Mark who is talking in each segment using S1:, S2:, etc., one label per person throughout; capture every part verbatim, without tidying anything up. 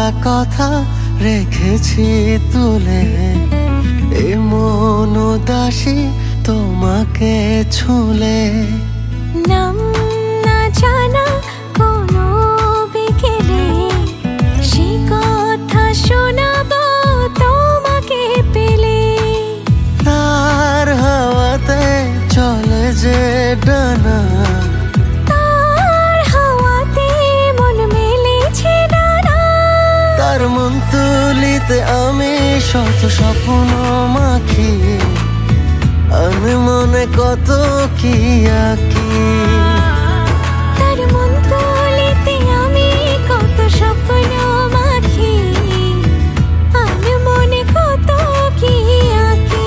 S1: কথা রেখেছি তুলে, এ মন উদাসী তোমাকে ছুলে।
S2: নাম না জানা কোনো বিকেলে সে কথা শোনাবো তোমাকে পেলে।
S1: তার হাওয়াতে চলে যে ডানা,
S2: তার হাওয়াতে মন মেলেছে ডানা।
S1: তার মন তুলিতে আমি শত স্বপ্ন মাখি, আমি মনে কত কি আঁকি।
S2: তার মন তুলিতে আমি কত স্বপ্ন মাখি, আমি মনে কত কি আঁকি।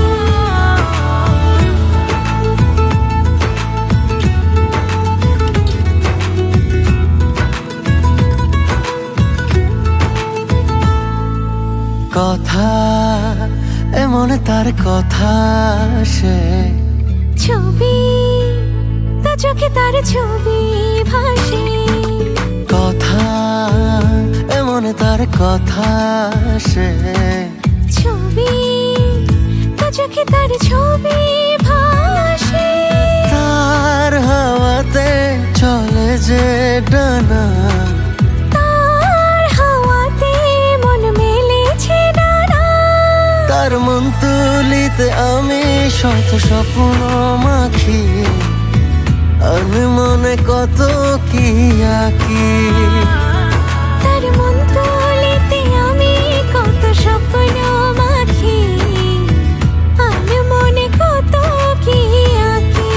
S1: কথা এমন তার কথা সে,
S2: ছবি তো চোখে তার ছবি ভাসে।
S1: কথা এমন তার কথা সে,
S2: ছবি তো চোখে তার ছবি ভাসে।
S1: তার হাওয়াতে চলে যে ডানা,
S2: তার হাওয়াতে মন মেলেছে ডানা।
S1: তার মন তুলিতে আমি শত স্বপ্ন মাখি, আমি মনে কত কি আঁকি।
S2: তার মন তুলিতে আমি কত স্বপ্ন মাখি, আমি মনে কত কি আঁকি।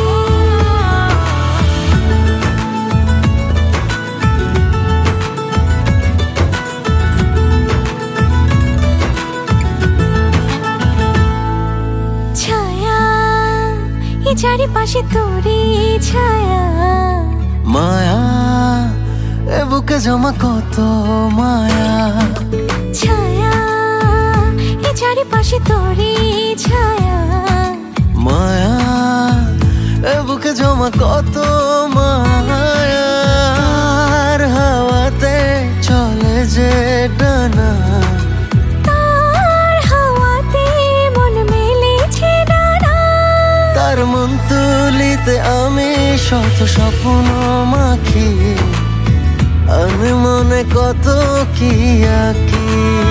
S2: ছায়া এই চারিপাশে তোরই ছায়া,
S1: মায়া এ বুকে জমা কত মায়া।
S2: ছায়া এই চারিপাশে তোরই ছায়া,
S1: মায়া এ বুকে জমা কত মায়া। তার হাওয়াতে চলে যে ডানা,
S2: তার হাওয়াতে মন মেলেছে ডানা।
S1: তার মন তুলিতে আমি শত স্বপ্ন মাখি, আমি মনে কত কি আঁকি।